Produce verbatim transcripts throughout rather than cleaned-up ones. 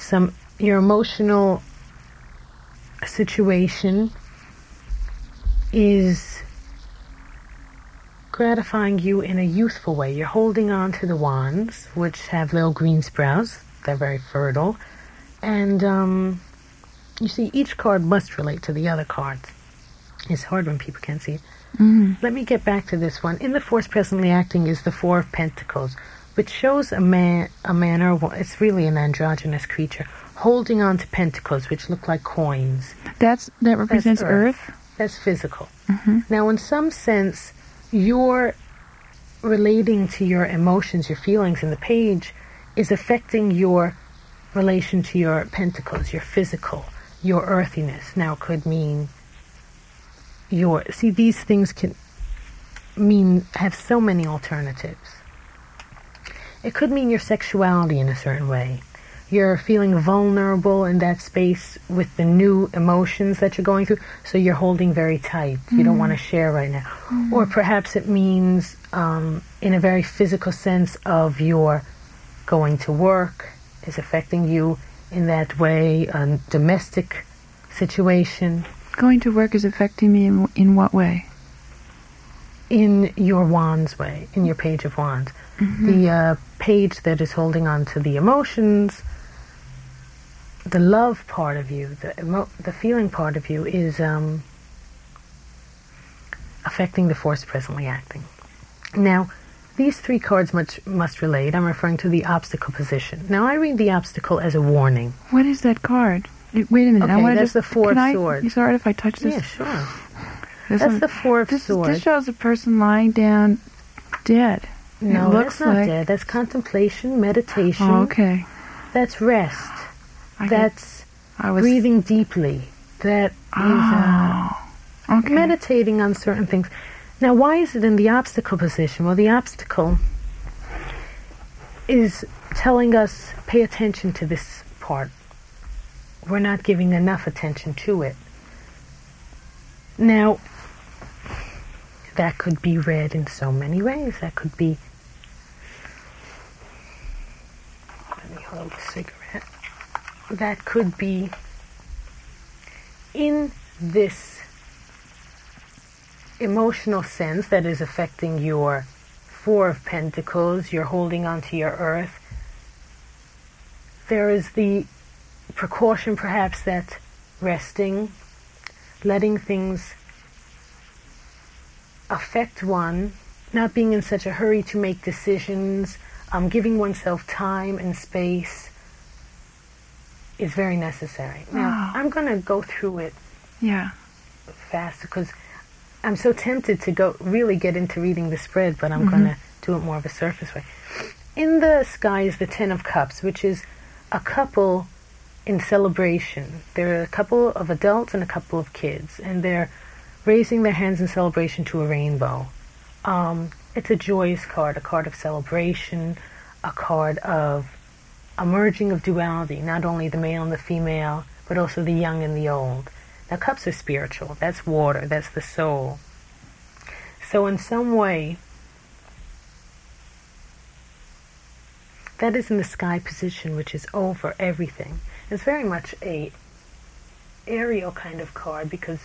some your emotional situation is gratifying you in a youthful way. You're holding on to the wands, which have little green sprouts. They're very fertile. And um, you see, each card must relate to the other cards. It's hard when people can't see it. Mm-hmm. Let me get back to this one. In the force presently acting is the Four of Pentacles, which shows a man, a man or it's really an androgynous creature, holding on to pentacles, which look like coins. That's That represents That's Earth. Earth? That's physical. Mm-hmm. Now, in some sense, you're relating to your emotions, your feelings, and the page is affecting your relation to your pentacles, your physical, your earthiness. Now, it could mean your... See, these things can mean... have so many alternatives. It could mean your sexuality in a certain way. You're feeling vulnerable in that space with the new emotions that you're going through, so you're holding very tight. You mm. don't want to share right now. Mm. Or perhaps it means, um, in a very physical sense, of your going to work is affecting you in that way, a domestic situation. Going to work is affecting me in, in what way? In your wands way, in your page of wands. Mm-hmm. The uh, page that is holding on to the emotions, the love part of you, the emo- the feeling part of you is um, affecting the force presently acting. Now, these three cards must, must relate. I'm referring to the obstacle position. Now, I read the obstacle as a warning. What is that card? Wait a minute. Okay, I that's just, the Four of I, Swords. You sorry if I touch this? Yeah, sure. This that's one, the Four of this, Swords. This shows a person lying down dead. No, it looks that's not like... dead. That's contemplation, meditation. Oh, okay. That's rest. I That's I was... breathing deeply. That oh, is uh, okay. meditating on certain things. Now, why is it in the obstacle position? Well, the obstacle is telling us, pay attention to this part. We're not giving enough attention to it. Now, that could be read in so many ways. That could be... Let me hold a cigarette. That could be in this emotional sense that is affecting your Four of Pentacles, you're holding on to your earth. There is the precaution perhaps that resting, letting things affect one, not being in such a hurry to make decisions, um, giving oneself time and space is very necessary. Now, oh. I'm going to go through it yeah. fast because I'm so tempted to go really get into reading the spread, but I'm mm-hmm. going to do it more of a surface way. In the sky is the Ten of Cups, which is a couple in celebration. There are a couple of adults and a couple of kids, and they're raising their hands in celebration to a rainbow. Um, it's a joyous card, a card of celebration, a card of a merging of duality, not only the male and the female, but also the young and the old. Now, cups are spiritual. That's water. That's the soul. So in some way, that is in the sky position, which is over everything. It's very much a aerial kind of card because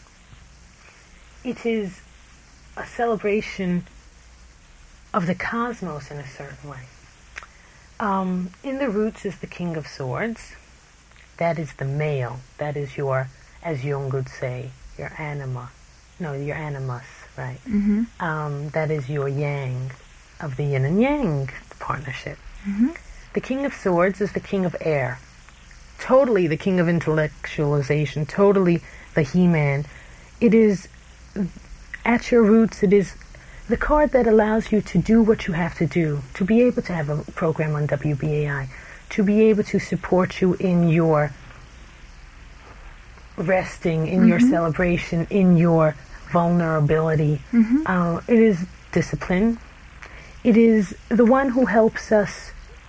it is a celebration of the cosmos in a certain way. Um, in the roots is the King of Swords. That is the male. That is your, as Jung would say, your anima. No, your animus, right? Mm-hmm. Um, that is your yang of the yin and yang partnership. Mm-hmm. The King of Swords is the King of Air. Totally the King of Intellectualization. Totally the He-Man. It is, at your roots, it is the card that allows you to do what you have to do, to be able to have a program on W B A I, to be able to support you in your resting, in mm-hmm. your celebration, in your vulnerability. Mm-hmm. Uh, it is discipline. It is the one who helps us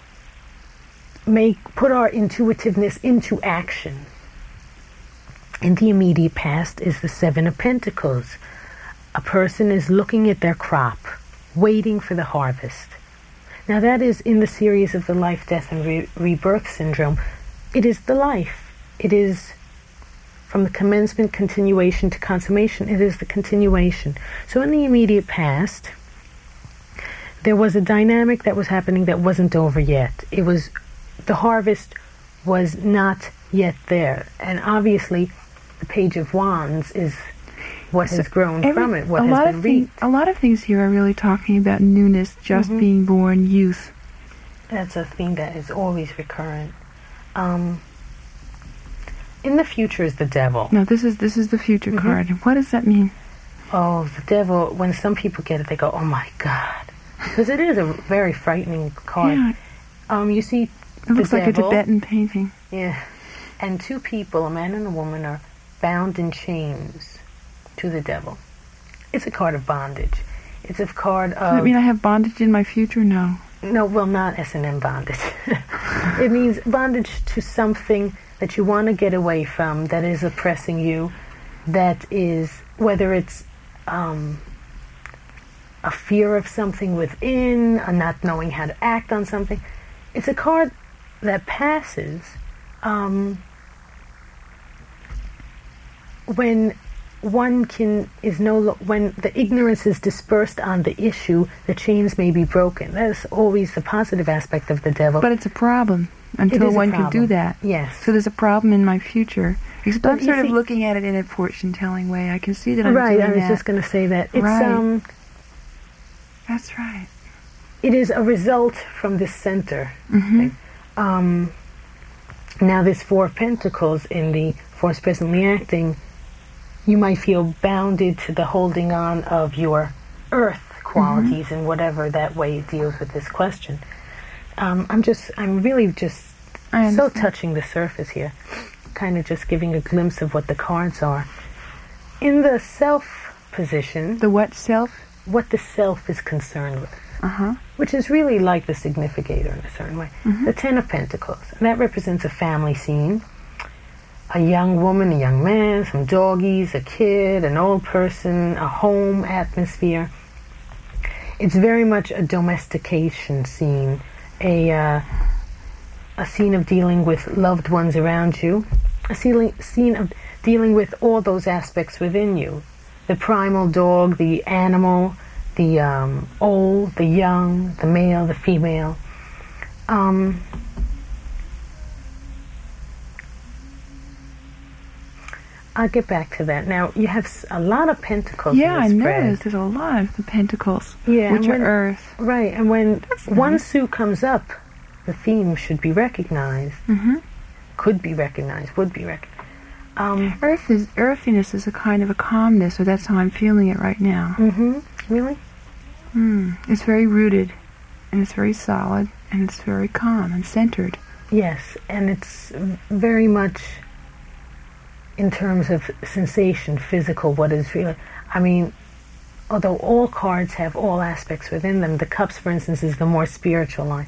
make put our intuitiveness into action. In the immediate past is the Seven of Pentacles. A person is looking at their crop, waiting for the harvest. Now that is in the series of the life, death, and re- rebirth syndrome. it is the life. It is from the commencement, continuation to consummation. It is the continuation. So in the immediate past, there was a dynamic that was happening that wasn't over yet. It was, the harvest was not yet there. And obviously, the Page of Wands is what So has grown every- from it, what a has lot been of thing, reaped. a lot of things here are really talking about newness, just Mhm. being born, youth. That's a theme that is always recurrent. Um, in the future is the devil. No, this is this is the future Mhm. card. What does that mean? Oh, the devil, when some people get it, they go, oh my God. Because it is a very frightening card. Yeah, Um, you see it the looks like devil, a Tibetan painting. yeah, and two people, a man and a woman, are bound in chains to the devil. It's a card of bondage. It's a card Does that of... mean I have bondage in my future? No. No, well, not S and M bondage. It means bondage to something that you want to get away from, that is oppressing you, that is, whether it's um, a fear of something within, a not knowing how to act on something. It's a card that passes um, when one can is no lo- when the ignorance is dispersed on the issue, the chains may be broken. That is always the positive aspect of the devil. But it's a problem until is a one can do problem. that. Yes. So there's a problem in my future. Except But I'm you sort of see- looking at it in a fortune-telling way. I can see that I'm Right, doing I was that. just going to say that. It's Right. um That's right. it is a result from this center. Mm-hmm. Um now this Four of Pentacles in the force presently acting, you might feel bounded to the holding on of your earth qualities Mm-hmm. in whatever that way it deals with this question. Um, I'm just, I'm really just I so understand. touching the surface here, kind of just giving a glimpse of what the cards are. In the self position, The what self? what the self is concerned with, Uh-huh. which is really like the significator in a certain way. Mhm. The Ten of Pentacles, and that represents a family scene. A young woman, a young man, some doggies, a kid, an old person, a home atmosphere. It's very much a domestication scene, a uh, a scene of dealing with loved ones around you, a scene, scene of dealing with all those aspects within you. The primal dog, the animal, the um, old, the young, the male, the female. Um, I'll get back to that. Now, you have s- a lot of pentacles Yeah, I in this spread. noticed. There's a lot of the pentacles, Yeah, which and are when- earth. Right, and when That's one nice. suit comes up, the theme should be recognized, Mm-hmm. could be recognized, would be recognized. Um, Earth is earthiness is a kind of a calmness, or that's how I'm feeling it right now. mm-hmm, really? Mm. It's very rooted, and it's very solid, and it's very calm and centered. Yes, and it's very much in terms of sensation, physical, what is really, I mean, although all cards have all aspects within them, the cups, for instance, is the more spiritual line.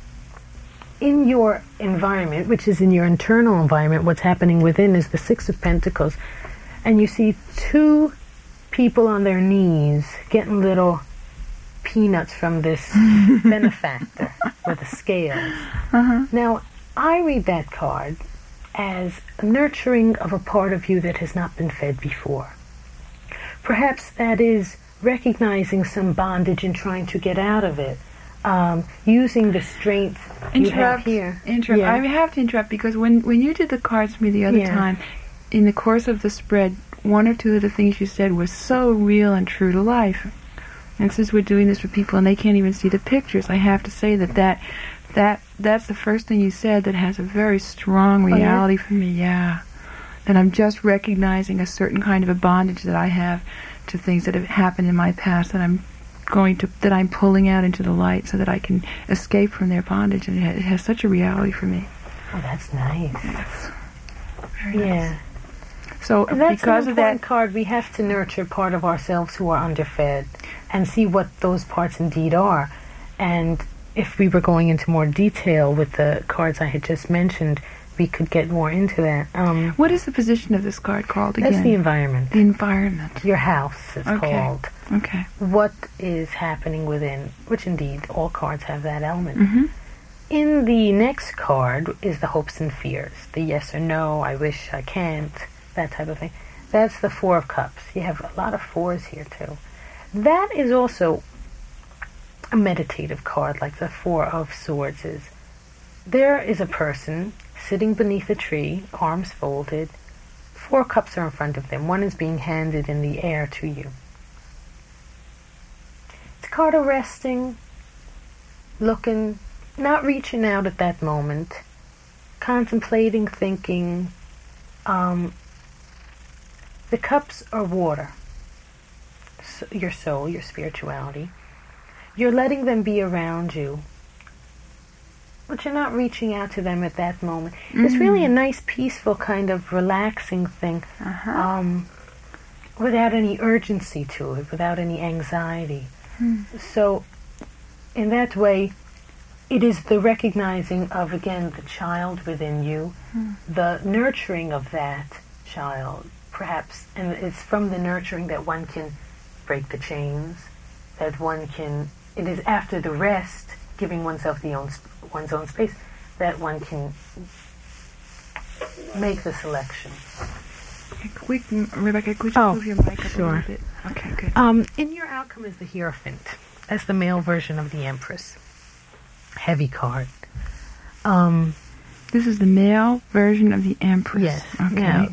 In your environment, which is in your internal environment, what's happening within is the Six of Pentacles, and you see two people on their knees getting little peanuts from this benefactor with the scales. Uh-huh. Now, I read that card as a nurturing of a part of you that has not been fed before. Perhaps that is recognizing some bondage and trying to get out of it, um, using the strength you have here. Interrupt. Yeah. I have to interrupt because when, when you did the cards for me the other Yeah. time, in the course of the spread, one or two of the things you said was so real and true to life. And since we're doing this for people and they can't even see the pictures, I have to say that that, that that's the first thing you said that has a very strong yeah? reality for me, yeah. That I'm just recognizing a certain kind of a bondage that I have to things that have happened in my past that I'm going to, that I'm pulling out into the light so that I can escape from their bondage, and it, ha- it has such a reality for me. Oh, that's nice. That's very Yeah. nice. So And that's because an of important that, card. We have to nurture part of ourselves who are underfed and see what those parts indeed are. And if we were going into more detail with the cards I had just mentioned, we could get more into that. Um, what is the position of this card called again? that's the environment. The environment. Your house, it's Okay. called. Okay. What is happening within, which indeed all cards have that element. Mm-hmm. In the next card is the hopes and fears, the yes or no, I wish, I can't, that type of thing. That's the Four of Cups. You have a lot of fours here too. That is also a meditative card, like the Four of Swords is. There is a person sitting beneath a tree, arms folded. Four cups are in front of them. One is being handed in the air to you. It's a card of resting, looking, not reaching out at that moment, contemplating, thinking. Um, the cups are water, so your soul, your spirituality. You're letting them be around you, but you're not reaching out to them at that moment. Mm-hmm. It's really a nice, peaceful, kind of relaxing thing, uh-huh. um, without any urgency to it, without any anxiety. Mm. So, in that way, it is the recognizing of, again, the child within you, mm. the nurturing of that child, perhaps, and it's from the nurturing that one can break the chains, that one can, it is after the rest, giving oneself the own, one's own space, that one can make the selection. Okay, quick, Rebecca, could you oh, move your mic up sure. a little bit? Okay, good. Um, in your outcome is the Hierophant. That's the male version of the Empress. Heavy card. Um, this is the male version of the Empress. Yes. Okay. Now,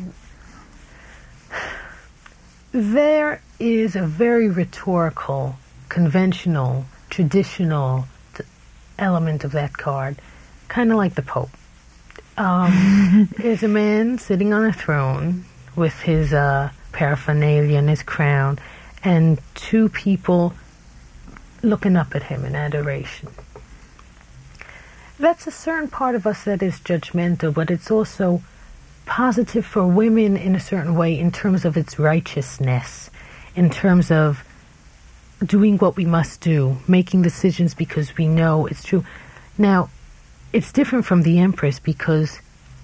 there is a very rhetorical, conventional, traditional t- element of that card, kind of like the Pope. Um, there's a man sitting on a throne with his uh, paraphernalia and his crown, and two people looking up at him in adoration. That's a certain part of us that is judgmental, but it's also positive for women in a certain way in terms of its righteousness, in terms of doing what we must do, making decisions because we know it's true. Now, it's different from the Empress because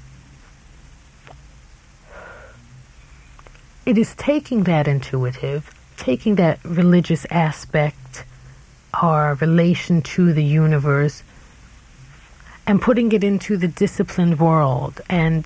it is taking that intuitive, taking that religious aspect, our relation to the universe, and putting it into the disciplined world and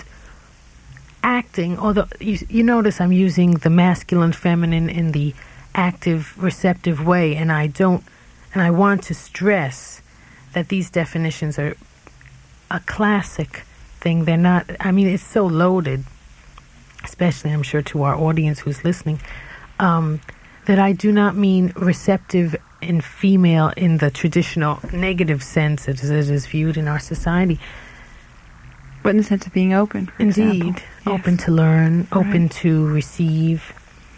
acting, although you, you notice I'm using the masculine, feminine in the active, receptive way, and I don't, and I want to stress that these definitions are a classic thing. They're not, I mean, it's so loaded, especially I'm sure to our audience who's listening, um, that I do not mean receptive and female in the traditional negative sense as it is viewed in our society. But in the sense of being open, for Indeed. example. Open Yes. to learn, Right. open to receive.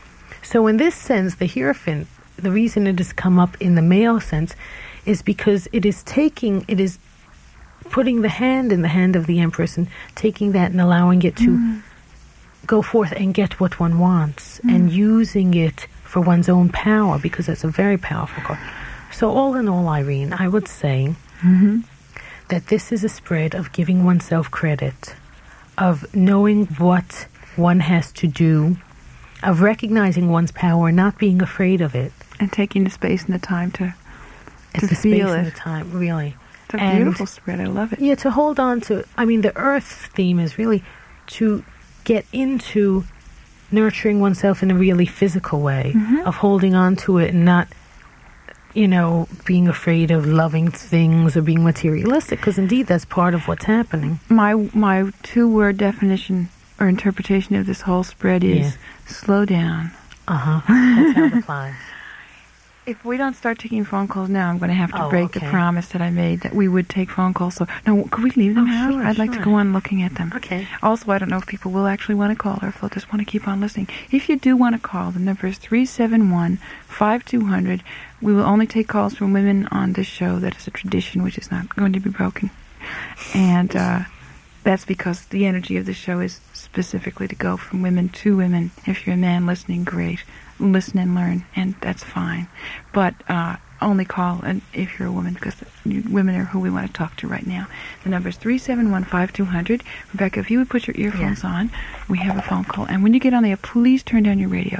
So in this sense, the Hierophant, the reason it has come up in the male sense is because it is taking, it is putting the hand in the hand of the Empress and taking that and allowing it to mm. go forth and get what one wants mm. and using it for one's own power, because it's a very powerful card. So all in all, Irene, I would say mm-hmm. that this is a spread of giving oneself credit, of knowing what one has to do, of recognizing one's power, not being afraid of it. And taking the space and the time to, it's to the feel space it. and the time, really. It's a and beautiful spread. I love it. Yeah, to hold on to, I mean, the Earth theme is really to get into nurturing oneself in a really physical way, mm-hmm. of holding on to it and not, you know, being afraid of loving things or being materialistic, because indeed that's part of what's happening. My my two-word definition or interpretation of this whole spread is yeah. slow down. Uh-huh. That's how it applies. If we don't start taking phone calls now, I'm going to have to oh, break okay. the promise that I made that we would take phone calls. So, no, could we leave them oh, out? Sure, I'd sure. like to go on looking at them. Okay. Also, I don't know if people will actually want to call or if they'll just want to keep on listening. If you do want to call, the number is three seven one, five two zero zero. We will only take calls from women on this show. That is a tradition which is not going to be broken. And uh, that's because the energy of the show is specifically to go from women to women. If you're a man listening, great. Listen and learn, and that's fine. But uh, only call and if you're a woman, because women are who we want to talk to right now. The number is three seven one, five two zero zero. Rebecca, if you would put your earphones yeah. on, we have a phone call. And when you get on the air, please turn down your radio.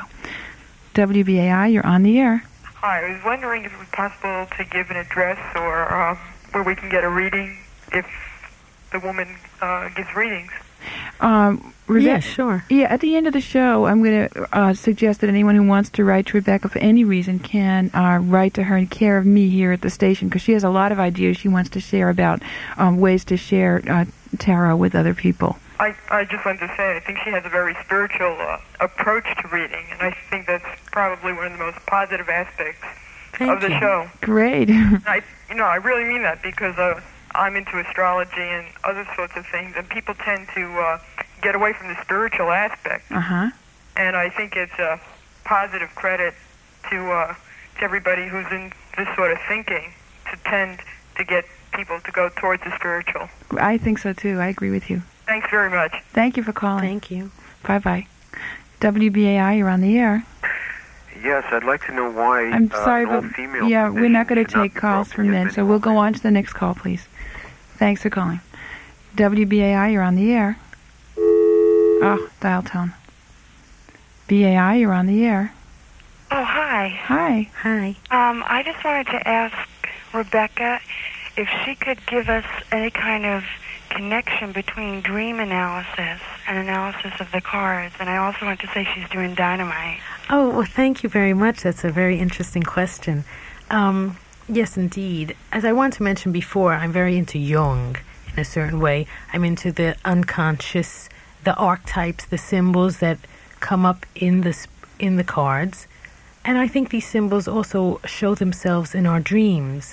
W B A I, you're on the air. Hi, I was wondering if it was possible to give an address or um, where we can get a reading if the woman uh, gives readings. Um, Rebecca, yeah, sure. Yeah, at the end of the show, I'm going to uh, suggest that anyone who wants to write to Rebecca for any reason can uh, write to her in care of me here at the station, because she has a lot of ideas she wants to share about um, ways to share uh, tarot with other people. I, I just wanted to say, I think she has a very spiritual uh, approach to reading, and I think that's probably one of the most positive aspects Thank of the you. show. Great. I, you know, I really mean that, because uh, I'm into astrology and other sorts of things, and people tend to uh, get away from the spiritual aspect. Uh-huh. And I think it's a positive credit to, uh, to everybody who's in this sort of thinking to tend to get people to go towards the spiritual. I think so, too. I agree with you. Thanks very much. Thank you for calling. Thank you. Bye-bye. W B A I, you're on the air. Yes, I'd like to know why I'm uh, sorry, an but all-female yeah, we're not going to position take should not be calls brought from men, against so any we'll go woman. on to the next call, please. Thanks for calling. W B A I, you're on the air. Oh, dial tone. B A I, you're on the air. Oh, hi. Hi. Hi. Um, I just wanted to ask Rebecca if she could give us any kind of connection between dream analysis and analysis of the cards. And I also want to say she's doing dynamite. Oh, well, thank you very much. That's a very interesting question. Um, yes, indeed. As I wanted to mention before, I'm very into Jung in a certain way. I'm into the unconscious, the archetypes, the symbols that come up in the sp- in the cards. And I think these symbols also show themselves in our dreams.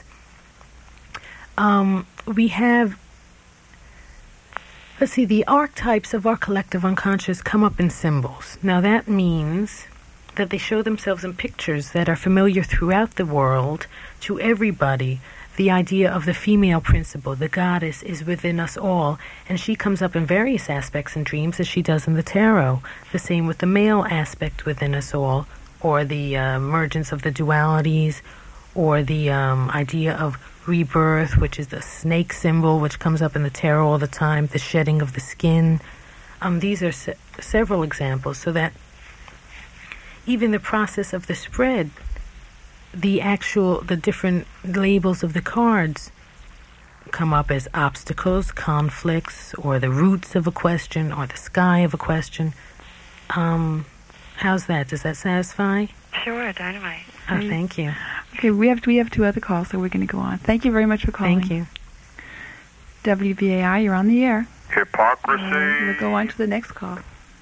Um, we have, let's see, the archetypes of our collective unconscious come up in symbols. Now that means that they show themselves in pictures that are familiar throughout the world to everybody. The idea of the female principle, the goddess, is within us all, and she comes up in various aspects in dreams as she does in the tarot. The same with the male aspect within us all, or the uh, emergence of the dualities, or the um, idea of rebirth, which is the snake symbol, which comes up in the tarot all the time, the shedding of the skin. Um, these are se- several examples, so that even the process of the spread, the actual, the different labels of the cards come up as obstacles, conflicts, or the roots of a question, or the sky of a question. Um, how's that? Does that satisfy? Sure, dynamite. Oh, thank you. Okay, we have we have two other calls, so we're going to go on. Thank you very much for calling. Thank you. W B A I, you're on the air. Hypocrisy. And we'll go on to the next call.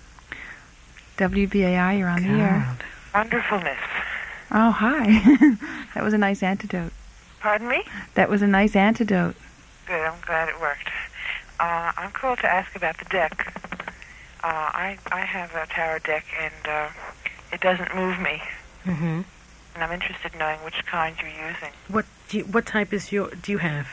W B A I, you're on the air. Wonderfulness. Oh, hi. That was a nice antidote. Pardon me? That was a nice antidote. Good, I'm glad it worked. Uh, I'm called to ask about the deck. Uh, I, I have a tarot deck, and uh, it doesn't move me. Mm-hmm. And I'm interested in knowing which kind you're using. What do you, what type is your do you have?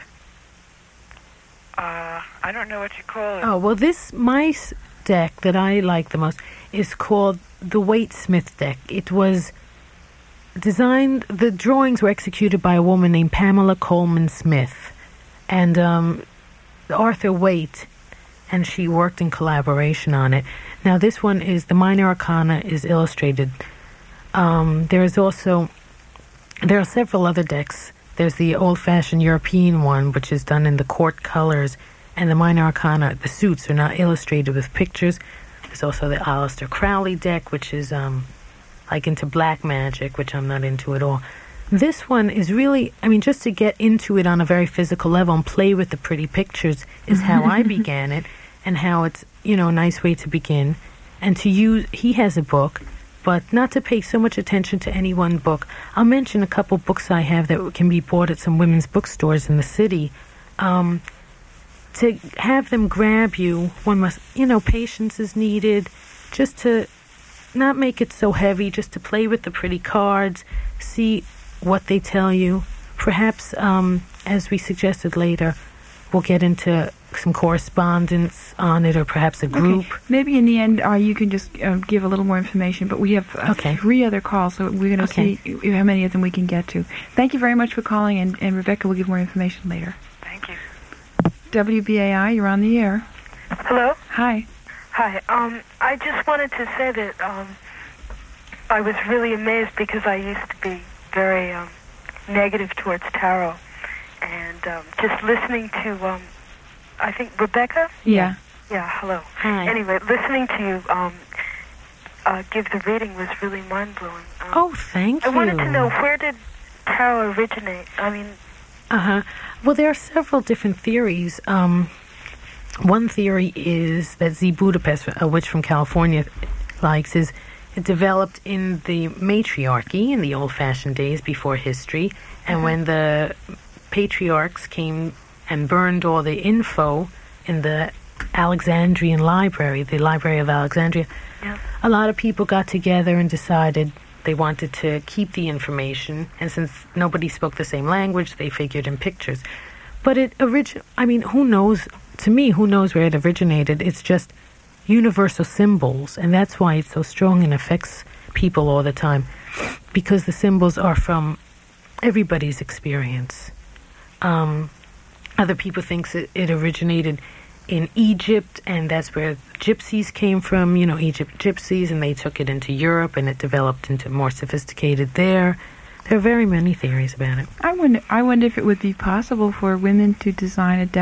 Uh, I don't know what you call it. Oh, well, this my s- deck that I like the most is called the Waite-Smith deck. It was designed, the drawings were executed by a woman named Pamela Coleman Smith, and um, Arthur Waite, and she worked in collaboration on it. Now, this one is, the minor arcana is illustrated. Um, there is also, there are several other decks. There's the old-fashioned European one, which is done in the court colors, and the minor arcana, the suits are not illustrated with pictures. There's also the Aleister Crowley deck, which is um, like into black magic, which I'm not into at all. This one is really, I mean, just to get into it on a very physical level and play with the pretty pictures is how I began it, and how it's, you know, a nice way to begin. And to use, he has a book, but not to pay so much attention to any one book. I'll mention a couple books I have that can be bought at some women's bookstores in the city. Um, to have them grab you, one must, you know, patience is needed, just to not make it so heavy, just to play with the pretty cards, see what they tell you. Perhaps, um, as we suggested later, we'll get into some correspondence on it, or perhaps a group. Okay. Maybe in the end, uh, you can just uh, give a little more information, but we have uh, Okay. three other calls, so we're going to Okay. see how many of them we can get to. Thank you very much for calling, and, and Rebecca will give more information later. Thank you. W B A I, you're on the air. Hello? Hi. Hi. Um, I just wanted to say that um, I was really amazed because I used to be very um, negative towards tarot. And um, just listening to um, I think Rebecca? Yeah. Yeah, hello. Hi. Anyway, listening to you um, uh, give the reading was really mind-blowing. Um, Oh, thank I you. wanted to know, where did tarot originate? I mean, Uh-huh. Well, there are several different theories. Um, one theory is that Z Budapest, a witch from California, likes is it developed in the matriarchy in the old-fashioned days before history, and Mhm. when the patriarchs came and burned all the info in the Alexandrian library, the Library of Alexandria, yeah. a lot of people got together and decided they wanted to keep the information, and since nobody spoke the same language, they figured in pictures. But it origin I mean, who knows, to me, who knows where it originated? It's just universal symbols, and that's why it's so strong and affects people all the time, because the symbols are from everybody's experience. Um, other people think it, it originated in Egypt, and that's where gypsies came from, you know, Egypt gypsies, and they took it into Europe, and it developed into more sophisticated there. There are very many theories about it. I wonder, I wonder if it would be possible for women to design a deck